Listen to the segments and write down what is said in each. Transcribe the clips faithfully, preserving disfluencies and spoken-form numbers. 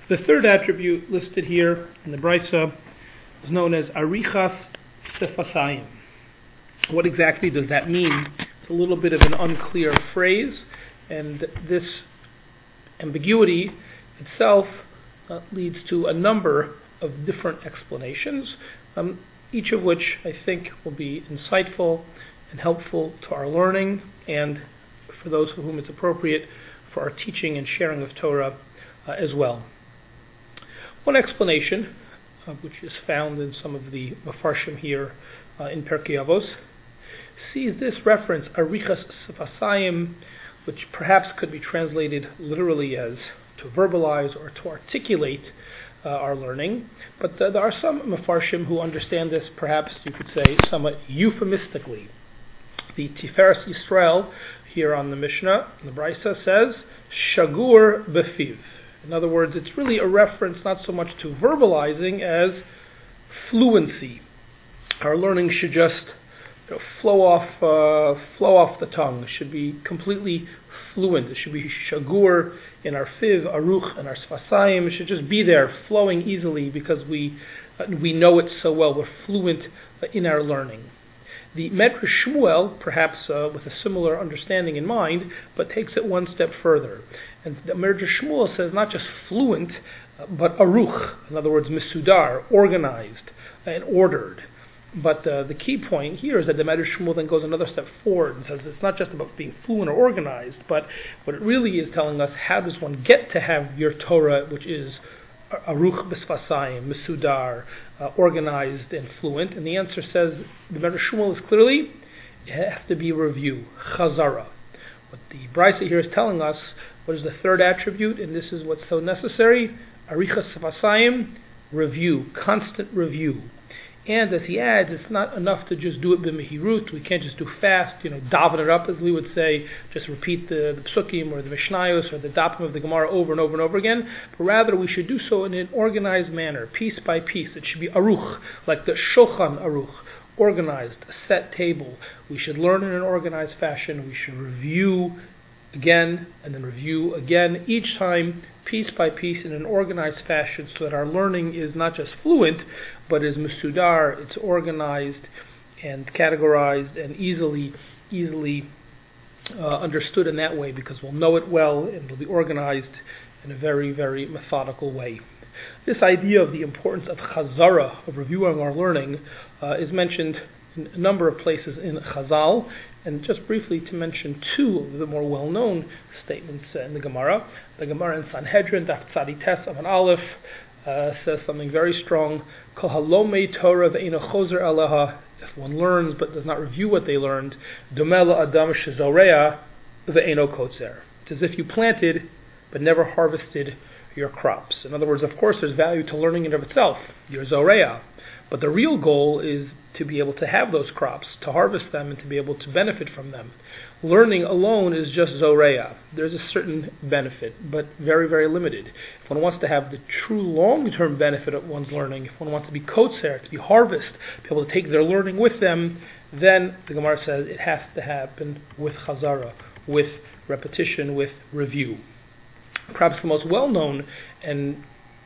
The third attribute listed here in the Brisa is known as Arichas Sefasayim. What exactly does that mean? It's a little bit of an unclear phrase, and this ambiguity itself uh, leads to a number of different explanations, um, each of which I think will be insightful and helpful to our learning, and for those for whom it's appropriate, for our teaching and sharing of Torah uh, as well. One explanation, uh, which is found in some of the Mefarshim here uh, in Pirkei Avos, sees this reference, Arichas Sefasayim, which perhaps could be translated literally as to verbalize or to articulate uh, our learning. But uh, there are some Mefarshim who understand this, perhaps you could say, somewhat euphemistically. The Tiferes Yisrael here on the Mishnah, the Brisa says, Shagur Befiv. In other words, it's really a reference not so much to verbalizing as fluency. Our learning should just you know, flow off, uh, flow off the tongue. It should be completely fluent. It should be shagur in our fiv, aruch, and our sfasayim. It should just be there, flowing easily because we uh, we know it so well. We're fluent uh, in our learning. The Medrash Shmuel, perhaps uh, with a similar understanding in mind, but takes it one step further. And the Medrash Shmuel says not just fluent, uh, but aruch, in other words, misudar, organized and ordered. But uh, the key point here is that the Medrash Shmuel then goes another step forward and says it's not just about being fluent or organized, but what it really is telling us, how does one get to have your Torah, which is aruch b'sfasayim, misudar, uh, organized and fluent? And the answer says, the Medrash Shmuel is clearly, it has to be review, chazara. What the Brisa here is telling us, what is the third attribute, and this is what's so necessary, arichas sefasayim, review, constant review. And as he adds, it's not enough to just do it b'mehirut. We can't just do fast, you know, daven it up, as we would say, just repeat the, the psukim or the mishnayos or the dapim of the Gemara over and over and over again. But rather, we should do so in an organized manner, piece by piece. It should be aruch, like the shulchan aruch, organized, a set table. We should learn in an organized fashion. We should review again and then review again, each time piece by piece in an organized fashion, so that our learning is not just fluent, but is misudar, it's organized and categorized and easily easily uh, understood in that way, because we'll know it well and it'll be organized in a very, very methodical way. This idea of the importance of chazara, of reviewing our learning, uh, is mentioned in a number of places in Chazal, and just briefly to mention two of the more well-known statements uh, in the Gemara. The Gemara in Sanhedrin, Daf Tzadi Tes Avan Aleph, uh, says something very strong. Kol halomei Torah ve'eino chozer aleha. If one learns but does not review what they learned, domeh la'adam shezorea ve'eino kotzer. It's as if you planted but never harvested your crops. In other words, of course, there's value to learning in and of itself, your zorea. But the real goal is to be able to have those crops, to harvest them, and to be able to benefit from them. Learning alone is just zoreya. There's a certain benefit, but very, very limited. If one wants to have the true long-term benefit of one's learning, if one wants to be kotzer, to be harvest, be able to take their learning with them, then the Gemara says it has to happen with chazara, with repetition, with review. Perhaps the most well-known and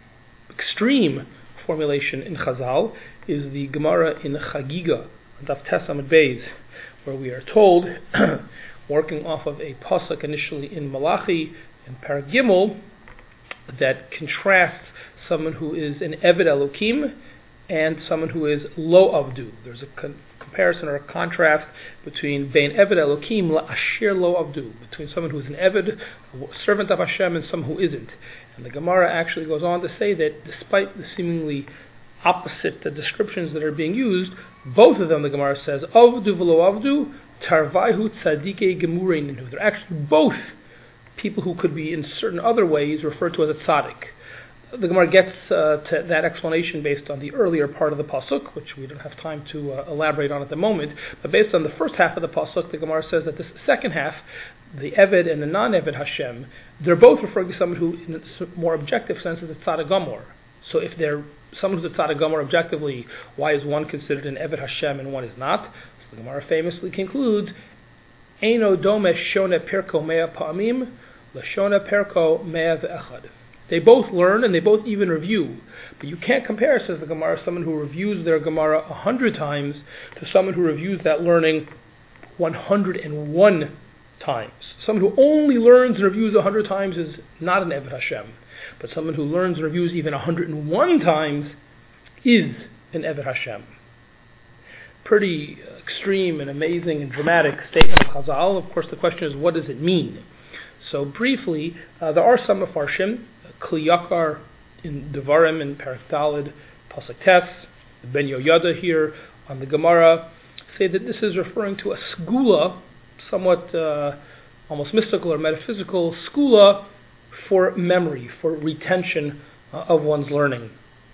extreme formulation in Chazal is the Gemara in Chagiga, Daf Tes Amud Beis, where we are told, working off of a pasuk initially in Malachi in Parag Gimel, that contrasts someone who is an Eved Elokim and someone who is Lo Avdu. There's a con- comparison or a contrast between Bein Eved Elokim La Asher Lo Avdu, between someone who is an Eved, a servant of Hashem, and someone who isn't. And the Gemara actually goes on to say that despite the seemingly opposite the descriptions that are being used, both of them, the Gemara says, Avdu v'lo Avdu, Tarvaihu Tzadike Gemurei Ninu. They're actually both people who could be in certain other ways referred to as a tzaddik. The Gemara gets uh, to that explanation based on the earlier part of the pasuk, which we don't have time to uh, elaborate on at the moment. But based on the first half of the pasuk, the Gemara says that this second half, the Eved and the non-Eved Hashem, they're both referring to someone who, in a more objective sense, is a tzaddik gamor. So if they're someone who's a tzaddik gamor objectively, why is one considered an Eved Hashem and one is not? So the Gemara famously concludes, Eino dome shone perko mea pa'amim, lashone perko mea ve'echad. They both learn and they both even review. But you can't compare, says the Gemara, someone who reviews their Gemara a hundred times to someone who reviews that learning one hundred and one times. Someone who only learns and reviews a hundred times is not an Eved Hashem. But someone who learns and reviews even a hundred and one times is an Eved Hashem. Pretty extreme and amazing and dramatic statement of Chazal. Of course, the question is, what does it mean? So briefly, uh, there are some Mefarshim, Kli Yakar in Devarim in Perek Daled, Pasuk Tes, Ben Yoyada here on the Gemara, say that this is referring to a skula, somewhat uh, almost mystical or metaphysical skula for memory, for retention uh, of one's learning.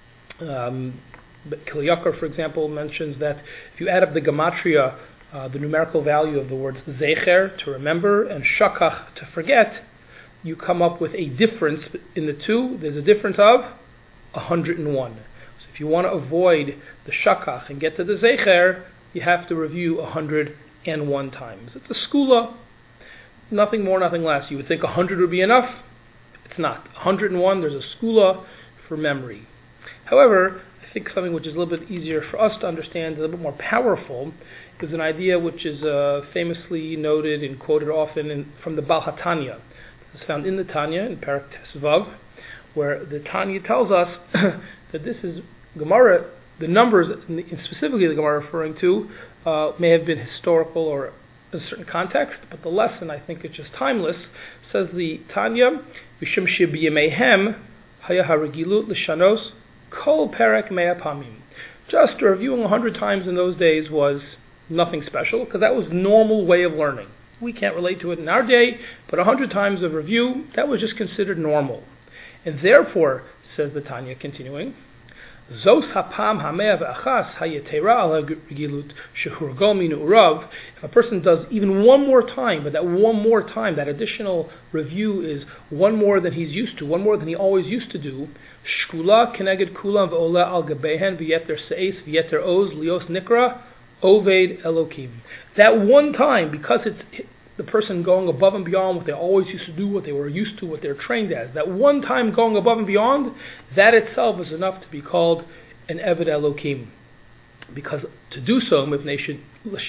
Um, but Kli Yakar, for example, mentions that if you add up the gematria, uh, the numerical value of the words zecher, to remember, and shakach, to forget, you come up with a difference in the two. There's a difference of one hundred and one. So if you want to avoid the shakach and get to the zecher, you have to review one hundred and one times. It's a skula, nothing more, nothing less. You would think one hundred would be enough. It's not. one hundred and one, there's a skula for memory. However, I think something which is a little bit easier for us to understand, a little bit more powerful, is an idea which is uh, famously noted and quoted often in, from the Baal HaTanya. This is found in the Tanya, in Perek Tesvav, where the Tanya tells us that this is Gemara, the numbers, specifically the Gemara referring to, uh, may have been historical or in a certain context, but the lesson, I think it's just timeless, says the Tanya, V'shem shebiyamehem haya haragilut l'shanos kol perek mea pamim. Just reviewing a hundred times in those days was nothing special, because that was normal way of learning. We can't relate to it in our day, but a hundred times of review, that was just considered normal. And therefore, says the Tanya continuing, Zos hapam hamea ve'achas hayetera al hagilut shehurgo minu urav. If a person does even one more time, but that one more time, that additional review is one more than he's used to, one more than he always used to do, shkula keneged kulam ve'ola al gebehen v'yeter se'es v'yeter oz lios nikra oved elokim. That one time, because it's the person going above and beyond what they always used to do, what they were used to, what they're trained as, that one time going above and beyond, that itself is enough to be called an Eved Elokim. Because to do so, in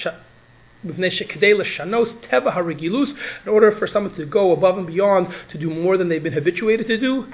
order for someone to go above and beyond, to do more than they've been habituated to do,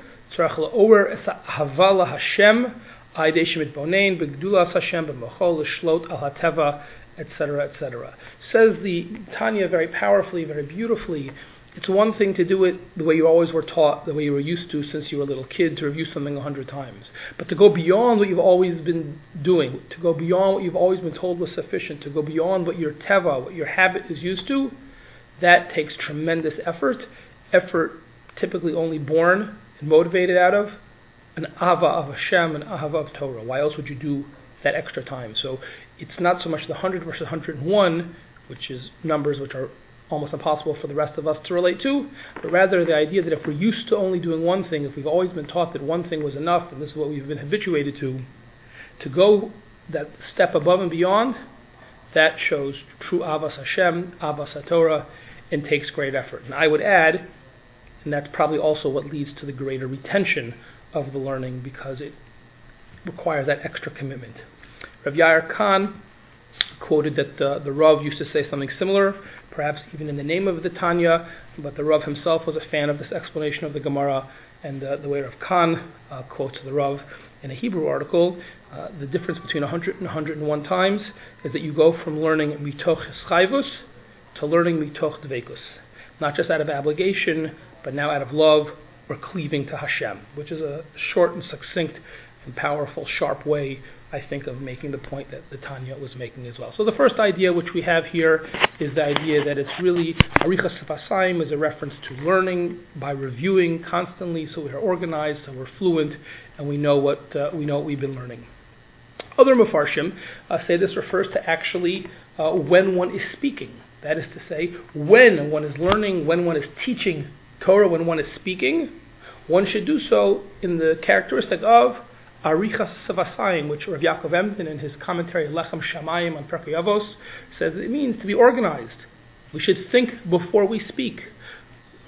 etc, et cetera. Says the Tanya very powerfully, very beautifully, it's one thing to do it the way you always were taught, the way you were used to since you were a little kid, to review something a hundred times. But to go beyond what you've always been doing, to go beyond what you've always been told was sufficient, to go beyond what your teva, what your habit is used to, that takes tremendous effort, effort typically only born and motivated out of an ava of Hashem, an ava of Torah. Why else would you do that extra time? So it's not so much the one hundred versus one hundred and one, which is numbers which are almost impossible for the rest of us to relate to, but rather the idea that if we're used to only doing one thing, if we've always been taught that one thing was enough, and this is what we've been habituated to, to go that step above and beyond, that shows true Avas Hashem, Avas HaTorah, and takes great effort. And I would add, and that's probably also what leads to the greater retention of the learning, because it requires that extra commitment. Rav Yair Khan quoted that uh, the Rav used to say something similar, perhaps even in the name of the Tanya, but the Rav himself was a fan of this explanation of the Gemara, and uh, the way Rav Khan uh, quotes the Rav in a Hebrew article, uh, the difference between one hundred and one hundred and one times is that you go from learning mitoch chayvus to learning mitoch dveikus, not just out of obligation, but now out of love or cleaving to Hashem, which is a short and succinct and powerful, sharp way, I think, of making the point that the Tanya was making as well. So the first idea which we have here is the idea that it's really, Arichas Sefasayim is a reference to learning by reviewing constantly, so we're organized, so we're fluent, and we know what uh, we know what we've been learning. Other Mefarshim uh, say this refers to actually uh, when one is speaking. That is to say, when one is learning, when one is teaching Torah, when one is speaking, one should do so in the characteristic of Arichas Sefasayim, which Rav Yaakov Emden in his commentary Lechem Shamayim on Pirkei Avos says it means to be organized. We should think before we speak.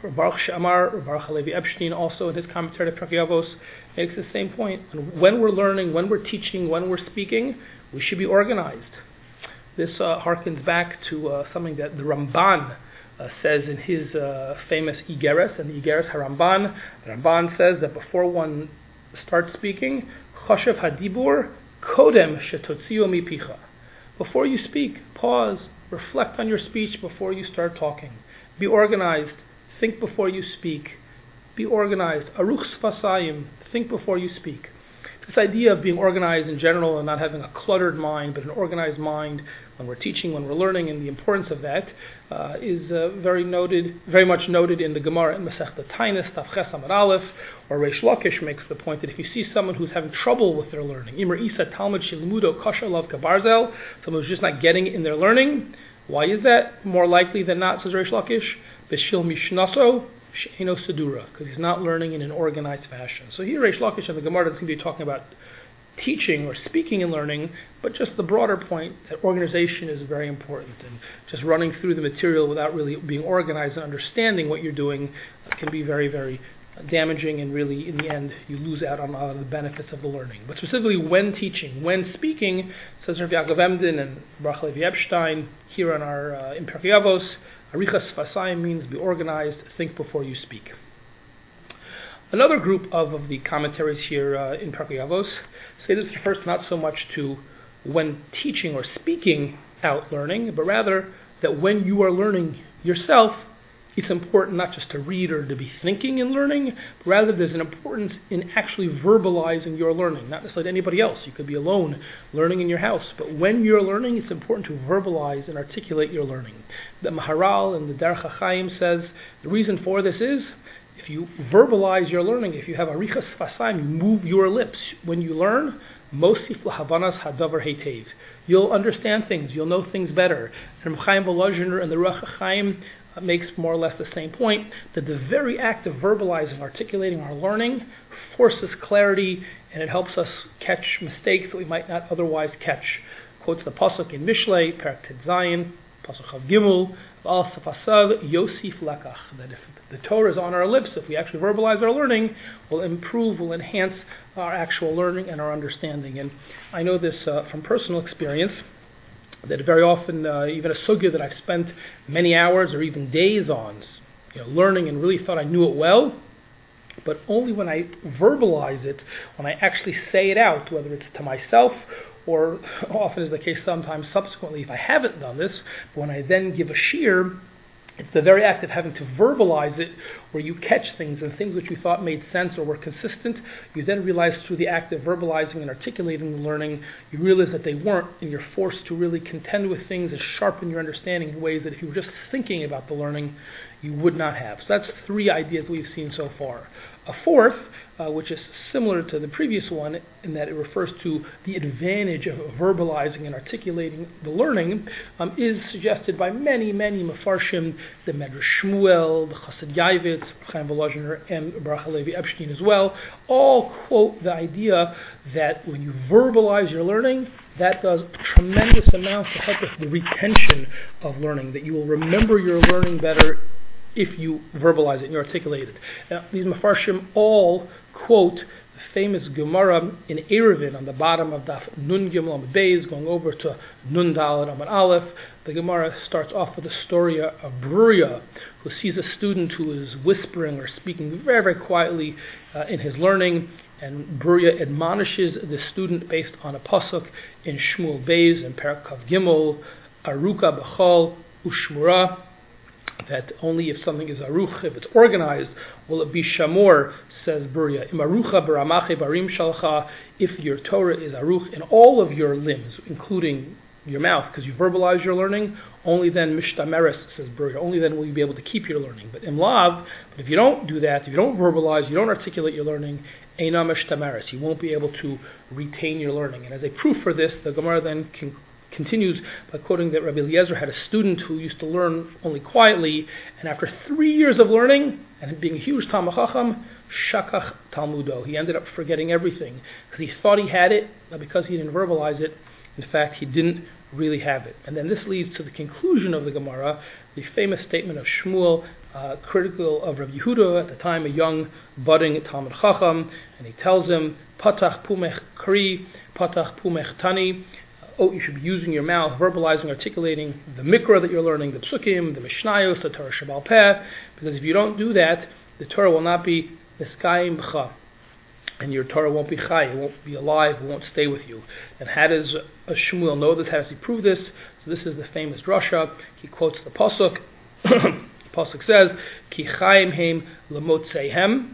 Baruch She'amar, Baruch Halevi Epstein, also in his commentary to Pirkei Avos, makes the same point. And when we're learning, when we're teaching, when we're speaking, we should be organized. This uh, harkens back to uh, something that the Ramban uh, says in his uh, famous Igeres, and the Igeres HaRamban. The Ramban says that before one starts speaking, Choshev Hadibur Kodem Shetotzio Mipicha. Before you speak, pause, reflect on your speech before you start talking. Be organized. Think before you speak. Be organized. Aruch Sfasayim. Think before you speak. This idea of being organized in general and not having a cluttered mind, but an organized mind when we're teaching, when we're learning, and the importance of that uh, is uh, very noted, very much noted in the Gemara in Masechta Tainis, Tav Ches Amud Aleph, or Reish Lakish makes the point that if you see someone who's having trouble with their learning, Imer Isa Talmud Shelimudo Kasher Lav Kabarzel, someone who's just not getting it in their learning, why is that? More likely than not, says Reish Lakish, B'shil Mishnaso She'eno Sedura, because he's not learning in an organized fashion. So here Reish Lakish and the Gemara doesn't seem to be talking about teaching or speaking and learning, but just the broader point that organization is very important, and just running through the material without really being organized and understanding what you're doing can be very, very damaging, and really in the end you lose out on a lot of the benefits of the learning. But specifically when teaching, when speaking, says Rav Yaakov Emden and Baruch Levi Epstein here on our uh, in Pirkei Avos, Arichas Sfasayim means be organized, think before you speak. Another group of, of the commentaries here uh, in Pirkei Avos say this refers not so much to when teaching or speaking out learning, but rather that when you are learning yourself, it's important not just to read or to be thinking and learning, but rather there's an importance in actually verbalizing your learning, not necessarily anybody else. You could be alone learning in your house, but when you're learning, it's important to verbalize and articulate your learning. The Maharal in the Derech HaChaim says the reason for this is if you verbalize your learning, if you have arichas sfasayim, you move your lips. When you learn, mosif lahavanas hadavar heitev. You'll understand things. You'll know things better. And Chaim Volozhiner and the Ruach HaChaim uh, makes more or less the same point, that the very act of verbalizing, articulating our learning, forces clarity, and it helps us catch mistakes that we might not otherwise catch. Quotes the pasuk in Mishlei, Perek Tet Zayin, pasuk Chav Gimel, Al Safasav Yosif Lakach, that if the Torah is on our lips, if we actually verbalize our learning, will improve, will enhance our actual learning and our understanding. And I know this uh, from personal experience, that very often, uh, even a sugya that I've spent many hours or even days on, you know, learning and really thought I knew it well, but only when I verbalize it, when I actually say it out, whether it's to myself or often is the case sometimes subsequently if I haven't done this, but when I then give a shiur, it's the very act of having to verbalize it where you catch things, and things which you thought made sense or were consistent, you then realize through the act of verbalizing and articulating the learning, you realize that they weren't, and you're forced to really contend with things and sharpen your understanding in ways that if you were just thinking about the learning, you would not have. So that's three ideas we've seen so far. A fourth, uh, which is similar to the previous one in that it refers to the advantage of verbalizing and articulating the learning, um, is suggested by many, many Mefarshim, the Medrash Shmuel, the Chassid Yavitz, Chaim Volozhiner, and Baruch Levi Epstein as well, all quote the idea that when you verbalize your learning, that does a tremendous amount to help with the retention of learning, that you will remember your learning better if you verbalize it and you articulate it. Now, these Mefarshim all quote the famous Gemara in Eruvin on the bottom of Daf Nun Gimel Amud Beis, going over to Nun Daled Amud Aleph. The Gemara starts off with a story of Bruria, who sees a student who is whispering or speaking very, very quietly uh, in his learning, and Bruria admonishes the student based on a pasuk in Shmuel Beis and Perek Kav Gimel, Aruka B'chol Ushmura, that only if something is aruch, if it's organized, will it be shamor, says Bruria. Im arucha baramache barim shalcha, if your Torah is aruch in all of your limbs, including your mouth, because you verbalize your learning, only then mishtameres, says Bruria, only then will you be able to keep your learning. But im lav, but if you don't do that, if you don't verbalize, you don't articulate your learning, eina mishtameres, you won't be able to retain your learning. And as a proof for this, the Gemara then can continues by quoting that Rabbi Eliezer had a student who used to learn only quietly, and after three years of learning, and being a huge Talmid Chacham, shakach Talmudo, he ended up forgetting everything, because he thought he had it, but because he didn't verbalize it, In fact, he didn't really have it. And then this leads to the conclusion of the Gemara, the famous statement of Shmuel, uh, critical of Rav Yehuda, at the time a young, budding Talmud Chacham, and he tells him, Patach pumech kri, patach pumech tani. Oh, you should be using your mouth, verbalizing, articulating the Mikra that you're learning, the Psukim, the Mishnayos, the Torah Shabbal Peh, because if you don't do that, the Torah will not be Niskayim B'cha, and your Torah won't be Chai, it won't be alive, it won't stay with you. And how does uh, Shmuel know this? How does he prove this? So this is the famous drasha. He quotes the Pasuk. The Pasuk says, Ki Chaim Heim L'motzeihem,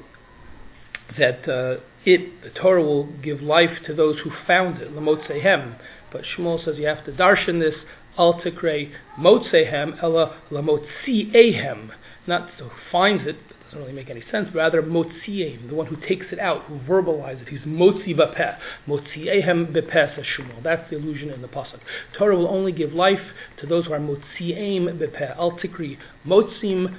that uh, it, the Torah, will give life to those who found it, L'motzeihem. But Shmuel says you have to darshan this, Al Tikrei Motzeihem, Ella L'motziehem. Not who finds it, it doesn't really make any sense, but rather Motziehem, the one who takes it out, who verbalizes it. He's Motzi B'peh, Motziehem B'peh, says Shmuel. That's the allusion in the Pasuk. Torah will only give life to those who are Motziehem B'peh, Al Tikrei Motzim,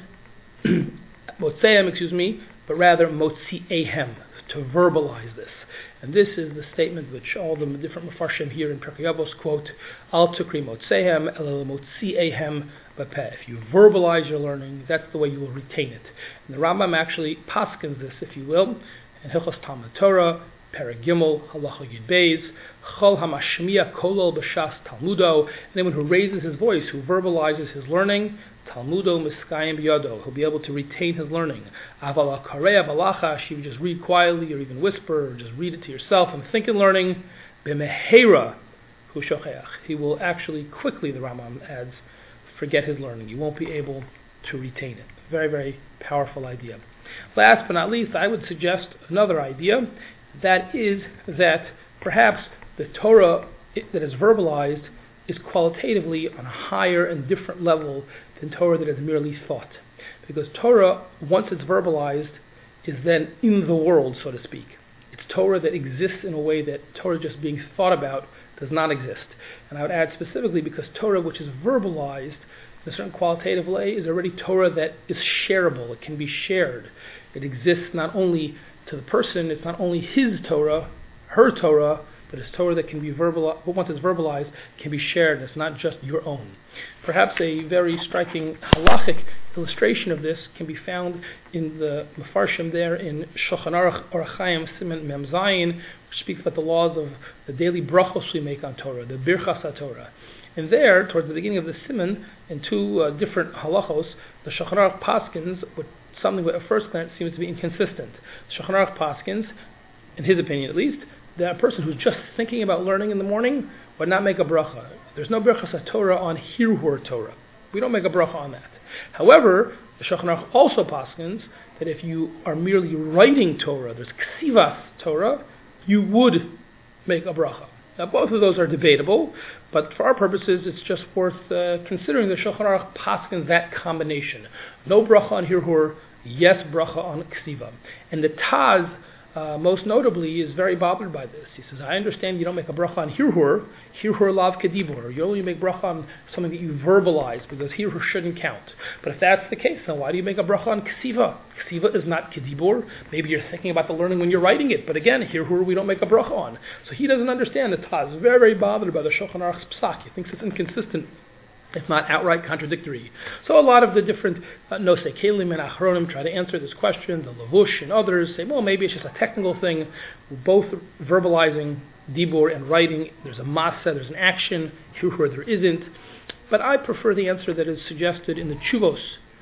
Motzehem, excuse me, but rather Motziehem, to verbalize this. And this is the statement which all the different Mefarshim here in Pirkei Avos quote, Al Tukri Motzehem, El Motziehem B'peh. If you verbalize your learning, that's the way you will retain it. And the Rambam actually paskins this, if you will, in Hilchos Talmud Torah, Perek Gimel, Halacha Yud Beis, Chol Hamashmiya Kolol B'Shas Talmudo, anyone who raises his voice, who verbalizes his learning, Talmudo Miskayim B'Yado, he'll be able to retain his learning. Aval HaKareya B'Lachash, you just read quietly, or even whisper, or just read it to yourself and think in learning, B'Mehera Hu Shocheach, he will actually quickly, the Rambam adds, forget his learning. You won't be able to retain it. Very, very powerful idea. Last but not least, I would suggest another idea, that is that perhaps the Torah that is verbalized is qualitatively on a higher and different level than Torah that is merely thought. Because Torah, once it's verbalized, is then in the world, so to speak. It's Torah that exists in a way that Torah just being thought about does not exist. And I would add specifically because Torah which is verbalized in a certain qualitative way is already Torah that is shareable. It can be shared. It exists not only to the person, it's not only his Torah, her Torah, but it's Torah that can be verbalized, but once it's verbalized, can be shared. It's not just your own. Perhaps a very striking halachic illustration of this can be found in the Mefarshim there in Shulchan Aruch Orach Chaim Siman Mem Zayin, which speaks about the laws of the daily brachos we make on Torah, the Birchas HaTorah. And there, towards the beginning of the Siman, in two uh, different halachos, the Shulchan Aruch paskins with something that at first glance seems to be inconsistent. Shulchan Aruch paskins, in his opinion at least, that a person who's just thinking about learning in the morning would not make a bracha. There's no Birchas HaTorah on Hirhur Torah. We don't make a bracha on that. However, the Shulchan Aruch also paskins that if you are merely writing Torah, there's Ksivas Torah, you would make a bracha. Now both of those are debatable, but for our purposes it's just worth uh, considering the Shulchan Aruch paskins that combination. No bracha on Hirhur, yes bracha on Ksiva. And the Taz, Uh, most notably, is very bothered by this. He says, I understand you don't make a bracha on hirhur, hirhur lav kedibur. You only make bracha on something that you verbalize, because hirhur shouldn't count. But if that's the case, then why do you make a bracha on ksiva? Ksiva is not kedibur. Maybe you're thinking about the learning when you're writing it, but again, hirhur we don't make a bracha on. So he doesn't understand the Taz. Very, very bothered by the Shulchan Aruch's psak. He thinks it's inconsistent, if not outright contradictory. So a lot of the different uh, Nosei Kelim and Achronim try to answer this question. The Lavush and others say, well, maybe it's just a technical thing. We're both verbalizing dibur and writing. There's a masa, there's an action. Hirhur there isn't. But I prefer the answer that is suggested in the Chuvos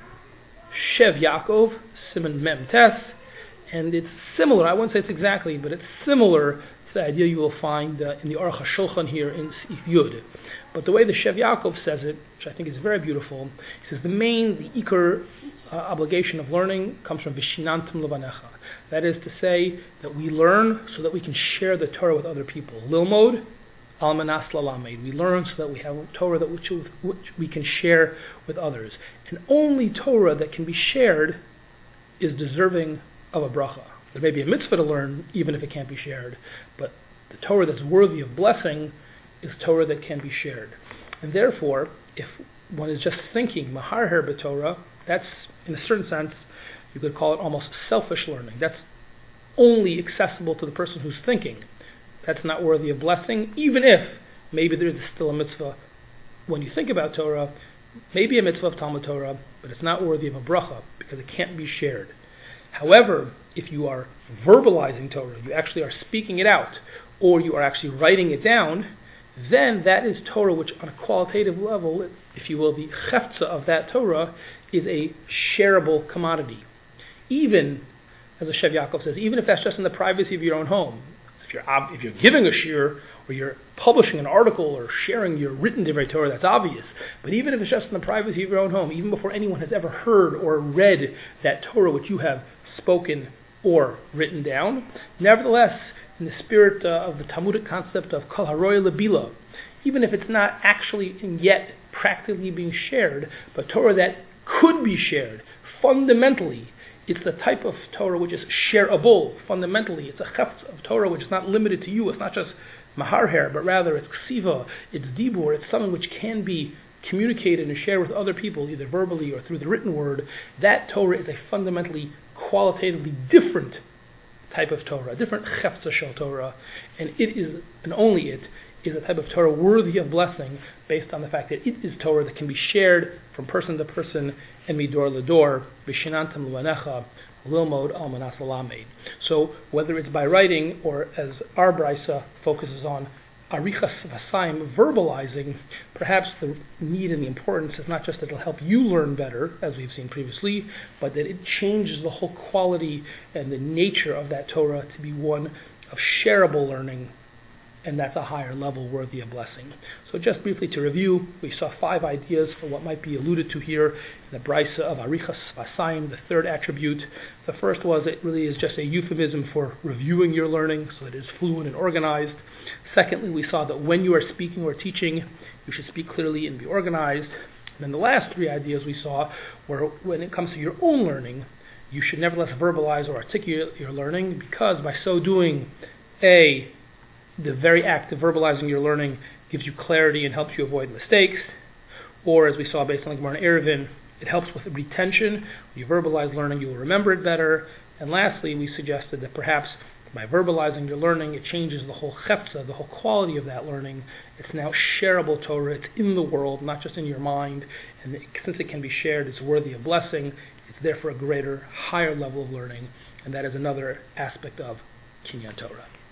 Shev Yaakov, Siman Mem Tes, and it's similar. I wouldn't say it's exactly, but it's similar to the idea you will find uh, in the Aruch HaShulchan here in Seif Yud. But the way the Shev Yaakov says it, which I think is very beautiful, he says the main, the ikar uh, obligation of learning comes from Vishinantim Levanecha. That is to say that we learn so that we can share the Torah with other people. Lilmod al manas lalamed. We learn so that we have Torah that which, which we can share with others. And only Torah that can be shared is deserving of a bracha. There may be a mitzvah to learn even if it can't be shared, but the Torah that's worthy of blessing is Torah that can be shared. And therefore, if one is just thinking Maharher b'Torah, that's, in a certain sense, you could call it almost selfish learning. That's only accessible to the person who's thinking. That's not worthy of blessing, even if maybe there's still a mitzvah when you think about Torah, maybe a mitzvah of Talmud Torah, but it's not worthy of a bracha because it can't be shared. However, if you are verbalizing Torah, you actually are speaking it out, or you are actually writing it down, then that is Torah which on a qualitative level, if you will, the cheftza of that Torah is a shareable commodity. Even, as the Shev Yaakov says, even if that's just in the privacy of your own home. If you're, if you're giving a shiur, or you're publishing an article, or sharing your written Divrei Torah, that's obvious. But even if it's just in the privacy of your own home, even before anyone has ever heard or read that Torah which you have spoken or written down, nevertheless, in the spirit uh, of the Talmudic concept of Kol Haroy Lebila, even if it's not actually yet practically being shared, but Torah that could be shared, fundamentally, it's the type of Torah which is shareable. Fundamentally, it's a cheftza of Torah which is not limited to you. It's not just maharher, but rather it's ksiva, it's dibur, it's something which can be communicated and shared with other people, either verbally or through the written word. That Torah is a fundamentally, qualitatively different type of Torah, a different cheftza shel Torah, and it is, and only it, is a type of Torah worthy of blessing based on the fact that it is Torah that can be shared from person to person and midor ledor, v'shinantam luanecha, lilmod al manas lamed. So whether it's by writing or as our brisa focuses on arichas v'asayim, verbalizing, perhaps the need and the importance is not just that it'll help you learn better, as we've seen previously, but that it changes the whole quality and the nature of that Torah to be one of shareable learning, and that's a higher level worthy of blessing. So just briefly to review, we saw five ideas for what might be alluded to here in the brisa of arichas v'asayim, the third attribute. The first was it really is just a euphemism for reviewing your learning, so it is fluent and organized. Secondly, we saw that when you are speaking or teaching, you should speak clearly and be organized. And then the last three ideas we saw were when it comes to your own learning, you should nevertheless verbalize or articulate your learning, because by so doing, A, the very act of verbalizing your learning gives you clarity and helps you avoid mistakes, or as we saw based on the Gemara in Eruvin, it helps with retention. When you verbalize learning, you will remember it better. And lastly, we suggested that perhaps by verbalizing your learning, it changes the whole cheftza, the whole quality of that learning. It's now shareable Torah. It's in the world, not just in your mind. And since it can be shared, it's worthy of blessing. It's therefore a greater, higher level of learning. And that is another aspect of Kinyan Torah.